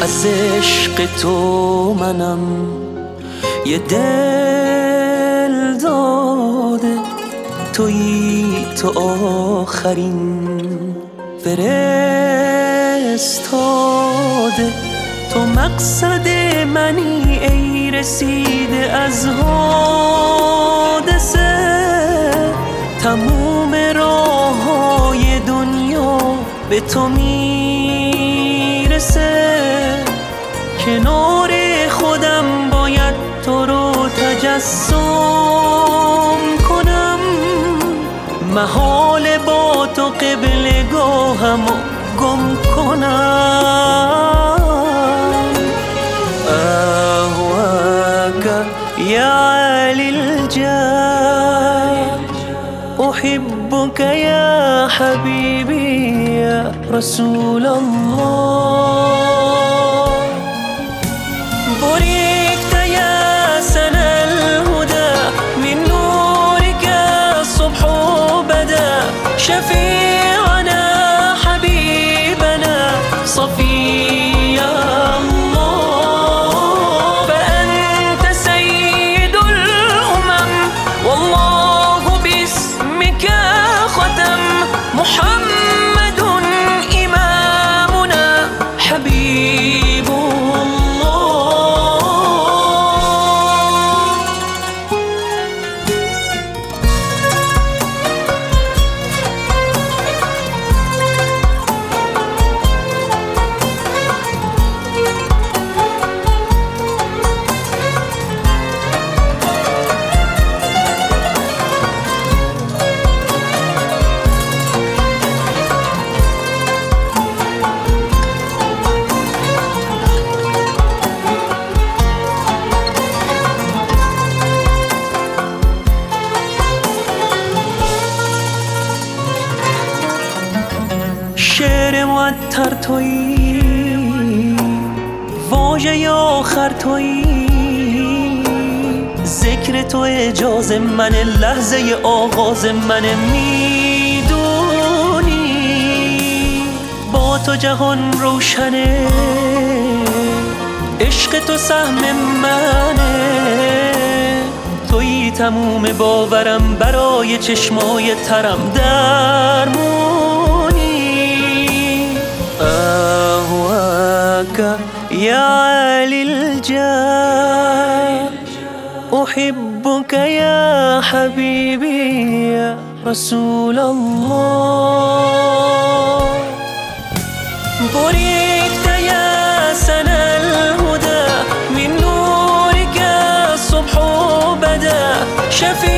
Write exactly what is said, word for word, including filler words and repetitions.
از عشق تو منم یه دل داده، تویی تو آخرین فرستاده. تو مقصد منی ای رسیده از حادثه، تموم راه های دنیا به تو میرسه. کنار خودم باید تو رو تجسم کنم، محال با تو قبلگاهم گم کنم. أهواك يا عالي الجاه، أحبك يا حبيبي يا رسول الله. بركت يا سنا الهدى، من نورك الصبح بدا. شفيعنا حبيبنا صفي الله، فأنت سيد الأمم والله باسمك ختم. محمد إمامنا حبيب شعر معطر تویی، واژه آخر تویی. ذکر تو اجاز من، لحظه آغاز من. میدونی با تو جهان روشنه، عشق تو سهم منه. تویی تموم باورم، برای چشمای ترم درمونی. أهواك يا عالي الجاه، أحبك يا حبيبي يا رسول الله. بركت يا سنا الهدى، من نورك الصبح بدا. شفيع